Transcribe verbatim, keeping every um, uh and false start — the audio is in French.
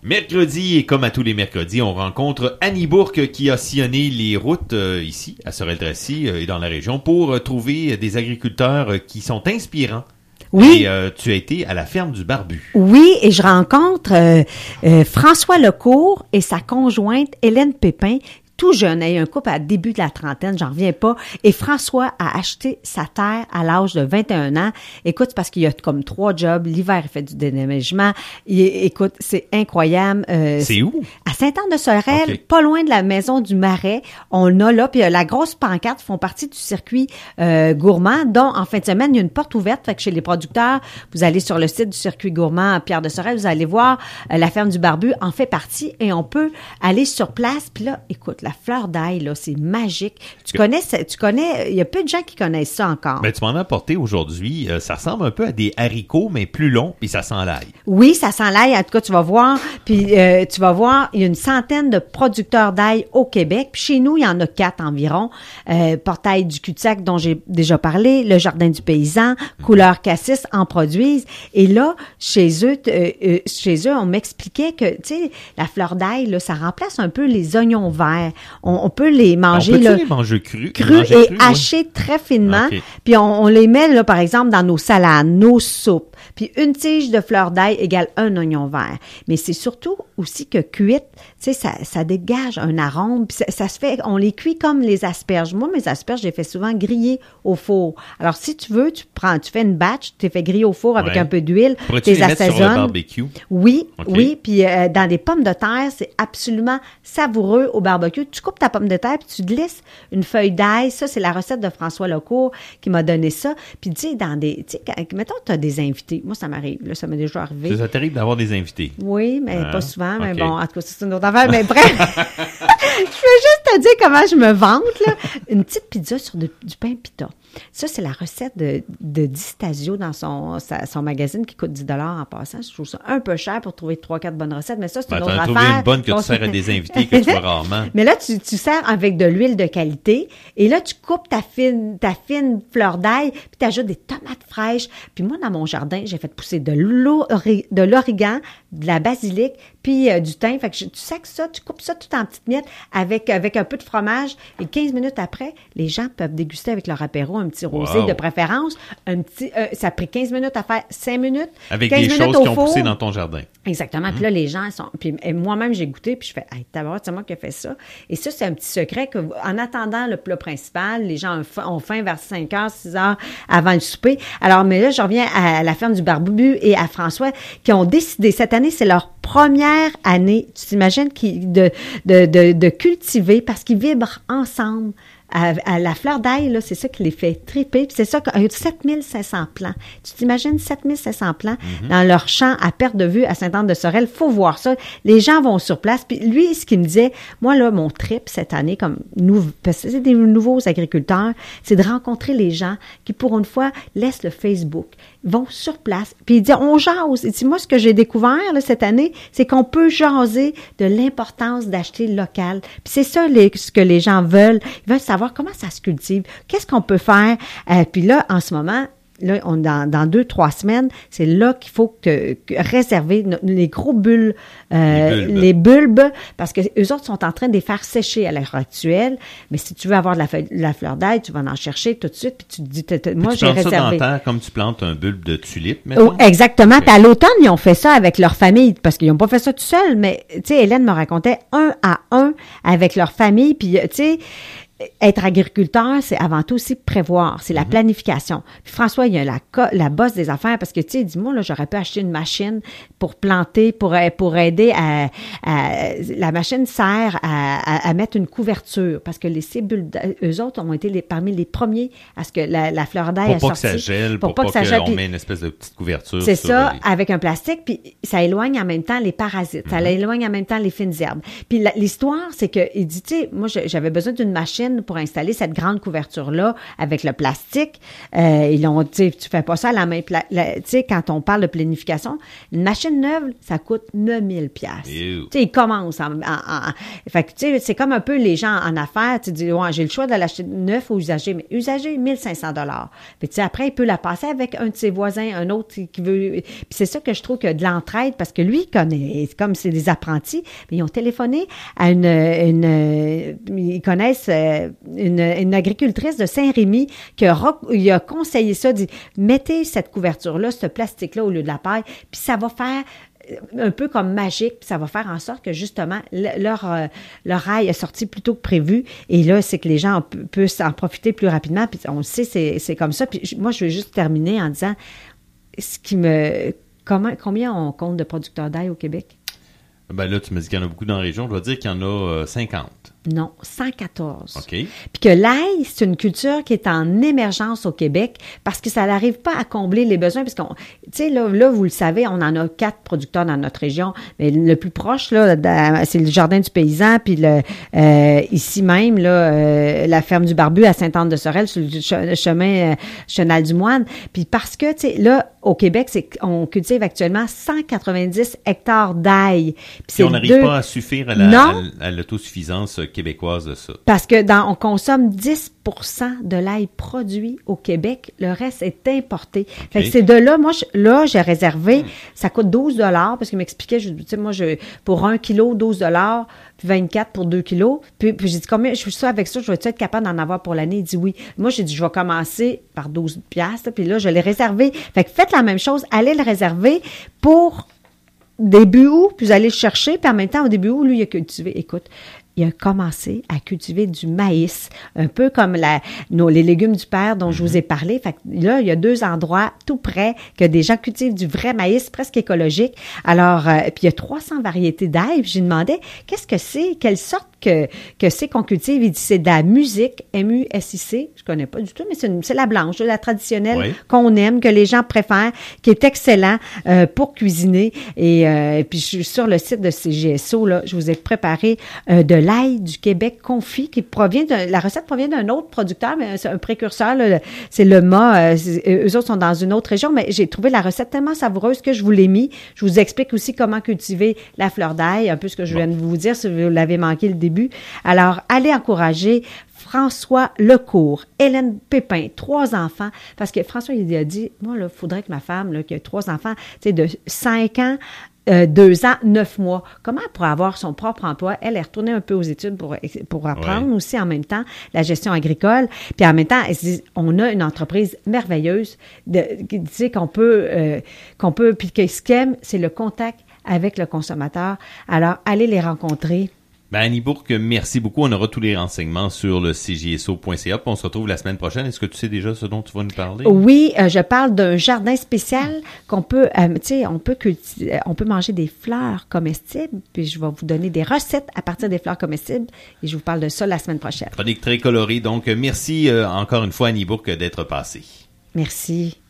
Mercredi, et comme à tous les mercredis, on rencontre Annie Bourque qui a sillonné les routes euh, ici, à Sorel-Tracy euh, et dans la région, pour euh, trouver des agriculteurs euh, qui sont inspirants. Oui. Et euh, tu as été à la ferme du Barbu. Oui, et je rencontre euh, euh, François Lecourt et sa conjointe Hélène Pépin, tout jeune, il y a un couple à début de la trentaine, j'en reviens pas. Et François a acheté sa terre à l'âge de vingt et un ans. Écoute, c'est parce qu'il y a comme trois jobs. L'hiver, il fait du déneigement. Il, écoute, c'est incroyable. Euh, c'est où? À Sainte-Anne-de-Sorel, okay. pas loin de la maison du Marais. On a là, puis la grosse pancarte font partie du circuit euh, gourmand, dont en fin de semaine, il y a une porte ouverte. Fait que chez les producteurs, vous allez sur le site du circuit gourmand Pierre-de-Sorel, vous allez voir euh, la ferme du Barbu en fait partie et on peut aller sur place. Puis là, écoute, la fleur d'ail, là, c'est magique. Tu connais, tu connais, il y a peu de gens qui connaissent ça encore. Ben, tu m'en as apporté aujourd'hui. Euh, ça ressemble un peu à des haricots, mais plus longs, puis ça sent l'ail. Oui, ça sent l'ail. En tout cas, tu vas voir. Puis, euh, tu vas voir, il y a une centaine de producteurs d'ail au Québec. Puis, chez nous, il y en a quatre environ. Euh, Portail du Cul-de-Sac, dont j'ai déjà parlé, le Jardin du Paysan, Couleur Cassis en produisent. Et là, chez eux, euh, euh, chez eux, on m'expliquait que, tu sais, la fleur d'ail, là, ça remplace un peu les oignons verts. On, on peut les manger, on peut là, les manger crus, crus manger et crus, hachés ouais. très finement. Okay. Puis on, on les met, là, par exemple, dans nos salades, nos soupes. Puis une tige de fleur d'ail égale un oignon vert. Mais c'est surtout aussi que cuite, tu sais, ça, ça dégage un arôme. Puis ça, ça se fait, on les cuit comme les asperges. Moi, mes asperges, je les fais souvent griller au four. Alors, si tu veux, tu prends, tu fais une batch, tu les fais griller au four avec ouais. un peu d'huile, tu les assaisonnes. Sur le barbecue? Oui, okay. oui. Puis euh, dans des pommes de terre, c'est absolument savoureux au barbecue. Tu coupes ta pomme de terre, puis tu glisses une feuille d'ail. Ça, c'est la recette de François Lecourt qui m'a donné ça. Puis, tu sais, dans des... Tu sais, mettons, tu as des invités. Moi, ça m'arrive. Là, ça m'est déjà arrivé. C'est ça terrible d'avoir des invités. Oui, mais hein? pas souvent. Mais okay. bon, en tout cas, c'est une autre affaire. Mais bref, je veux juste te dire comment je me vante, là. Une petite pizza sur de, du pain pita. Ça, c'est la recette de, de Distasio dans son, sa, son magazine qui coûte dix dollars en passant. Je trouve ça un peu cher pour trouver trois quatre bonnes recettes, mais ça, c'est ben, une autre affaire. Tu as trouvé une bonne que tu sers à des invités que tu vois rarement. Mais là, tu, tu sers avec de l'huile de qualité et là, tu coupes ta fine, ta fine fleur d'ail puis tu ajoutes des tomates fraîches. Puis moi, dans mon jardin, j'ai fait pousser de, l'ori, de l'origan, de la basilic puis euh, du thym. Fait que je, tu sacs ça, tu coupes ça tout en petites miettes avec, avec un peu de fromage et quinze minutes après, les gens peuvent déguster avec leur apéro un petit rosé wow. de préférence. Un petit, euh, ça a pris quinze minutes à faire, cinq minutes. Avec quinze des minutes choses au qui ont four. poussé dans ton jardin. Exactement. Mmh. Puis là, les gens sont... Puis moi-même, j'ai goûté, puis je fais « Hey, tabarouette, c'est moi qui ai fait ça. » Et ça, c'est un petit secret que, en attendant le plat principal, les gens ont faim vers cinq heures, six heures avant le souper. Alors, mais là, je reviens à la ferme du Barbu et à François, qui ont décidé, cette année, c'est leur première année, tu t'imagines, qui, de, de, de, de cultiver, parce qu'ils vibrent ensemble. À, à la fleur d'ail, là, c'est ça qui les fait triper. Puis c'est ça, sept mille cinq cents plants. Tu t'imagines sept mille cinq cents plants mm-hmm. dans leur champ à perte de vue à Sainte-Anne-de-Sorel. Faut voir ça. Les gens vont sur place. Puis lui, ce qu'il me disait, moi, là, mon trip cette année, comme nous, parce que c'est des nouveaux agriculteurs, c'est de rencontrer les gens qui, pour une fois, laissent le Facebook, vont sur place. Puis il dit, on jase. Et dit, moi, ce que j'ai découvert là, cette année, c'est qu'on peut jaser de l'importance d'acheter local. Puis c'est ça les, ce que les gens veulent. Ils veulent savoir comment ça se cultive, qu'est-ce qu'on peut faire. Euh, puis là, en ce moment, là, on, dans, dans deux, trois semaines, c'est là qu'il faut que, que réserver no, les gros bulles, euh, les, bulbes. les bulbes, parce que eux autres sont en train de les faire sécher à l'heure actuelle. Mais si tu veux avoir de la, feuille, de la fleur d'ail, tu vas en chercher tout de suite, puis tu te dis, t- t- moi, j'ai réservé. Tu plantes ça dans terre comme tu plantes un bulbe de tulipe, maintenant? Oh, exactement. Okay. Puis à l'automne, ils ont fait ça avec leur famille, parce qu'ils n'ont pas fait ça tout seuls, mais, tu sais, Hélène me racontait un à un avec leur famille, puis, tu sais, être agriculteur, c'est avant tout aussi prévoir, c'est la mm-hmm. planification. Puis François, il y a la, la bosse des affaires parce que, tu sais, dis-moi, là, j'aurais pu acheter une machine pour planter, pour, pour aider à, à... La machine sert à, à, à mettre une couverture parce que les cibles, eux autres, ont été les, parmi les premiers à ce que la, la fleur d'ail a sorti. Pour pas sorti, que ça gèle, pour, pour pas, pas que ça gèle. On met une espèce de petite couverture. C'est ça, les... avec un plastique, puis ça éloigne en même temps les parasites, mm-hmm. ça éloigne en même temps les fines herbes. Puis la, l'histoire, c'est que il dit, tu sais, moi, j'avais besoin d'une machine machine pour installer cette grande couverture-là avec le plastique. Euh, ils ont, tu sais, tu fais pas ça à la main. Pla- la, tu sais, quand on parle de planification, une machine neuve, ça coûte neuf mille piastres. Tu sais, ils commencent en, en, en fait que, tu sais, c'est comme un peu les gens en affaires. Tu dis, ouais, j'ai le choix de l'acheter neuf ou usagé, mais usagé, mille cinq cents dollars. Puis, tu sais, après, il peut la passer avec un de ses voisins, un autre qui veut. Puis, c'est ça que je trouve que de l'entraide, parce que lui, il connaît, comme c'est des apprentis, mais ils ont téléphoné à une, une ils connaissent une, une agricultrice de Saint-Rémy qui a, il a conseillé ça, dit, mettez cette couverture-là, ce plastique-là au lieu de la paille, puis ça va faire un peu comme magique, puis ça va faire en sorte que justement leur euh, leur rail est sorti plus tôt que prévu, et là c'est que les gens p- puissent en profiter plus rapidement, puis on le sait, c'est c'est comme ça. Puis moi je veux juste terminer en disant ce qui me comment combien on compte de producteurs d'ail au Québec? Ben là, tu me dis qu'il y en a beaucoup dans la région. Je dois dire qu'il y en a euh, cinquante. Non, cent quatorze. OK. Puis que l'ail, c'est une culture qui est en émergence au Québec parce que ça n'arrive pas à combler les besoins. Parce qu'on, tu sais, là, là, vous le savez, on en a quatre producteurs dans notre région. Mais le plus proche, là, c'est le Jardin du Paysan, puis le, euh, ici même, là, euh, la ferme du Barbu à Sainte-Anne-de-Sorel, sur le chemin euh, Chenal-du-Moine. Puis parce que, tu sais, là, au Québec, c'est, on cultive actuellement cent quatre-vingt-dix hectares d'ail. Puis Et on n'arrive deux... pas à suffire à, la, à, à l'autosuffisance québécoise de ça. Parce que dans, on consomme dix pour cent de l'ail produit au Québec. Le reste est importé. Okay. Fait que c'est de là, moi, je, là, j'ai réservé, mmh. ça coûte douze dollars parce qu'il m'expliquait, je, tu sais, moi, je, pour un kilo, douze dollars, puis vingt-quatre pour deux kilos. Puis, puis j'ai dit, combien, je suis sûre avec ça, je vais être capable d'en avoir pour l'année? Il dit oui. Moi, j'ai dit, je vais commencer par douze piastres, puis là, je l'ai réservé. Fait que faites la même chose, allez le réserver pour début août, puis vous allez le chercher, puis en même temps, au début août, lui, il a cultivé. Écoute, il a commencé à cultiver du maïs, un peu comme la, nos, les légumes du père dont mm-hmm. je vous ai parlé. Fait que là, il y a deux endroits tout près que des gens cultivent du vrai maïs presque écologique. Alors, euh, puis il y a trois cents variétés d'ail. Puis j'ai demandé, qu'est-ce que c'est? Quelle sorte que, que c'est qu'on cultive? Il dit, c'est de la musique, M U S I C. Je connais pas du tout, mais c'est, une, c'est la blanche, la traditionnelle oui. qu'on aime, que les gens préfèrent, qui est excellent euh, pour cuisiner. Et, euh, et puis je suis sur le site de C G S O, là, je vous ai préparé euh, de l'ail du Québec confit qui provient de, la recette provient d'un autre producteur, mais c'est un précurseur, là, c'est le M A, euh, eux autres sont dans une autre région, mais j'ai trouvé la recette tellement savoureuse que je vous l'ai mis. Je vous explique aussi comment cultiver la fleur d'ail, un peu ce que je viens de vous dire si vous l'avez manqué le début. Alors, allez encourager François Lecourt, Hélène Pépin, trois enfants, parce que François, il a dit, moi, il faudrait que ma femme, là, qui a trois enfants, tu sais, de cinq ans, Euh, deux ans, neuf mois. Comment elle pourrait avoir son propre emploi? Elle est retournée un peu aux études pour, pour apprendre ouais. aussi en même temps la gestion agricole. Puis en même temps, elle se dit, on a une entreprise merveilleuse de, tu sais, qu'on peut, euh, qu'on peut, puis ce qu'elle aime, c'est le contact avec le consommateur. Alors, allez les rencontrer. Ben, Annie Bourque, merci beaucoup. On aura tous les renseignements sur le c j s o point c a. On se retrouve la semaine prochaine. Est-ce que tu sais déjà ce dont tu vas nous parler? Oui, euh, je parle d'un jardin spécial qu'on peut, euh, tu sais, on peut cultiver, on peut manger des fleurs comestibles. Puis je vais vous donner des recettes à partir des fleurs comestibles. Et je vous parle de ça la semaine prochaine. Chronique très colorée. Donc, merci euh, encore une fois, Annie Bourque, d'être passée. Merci.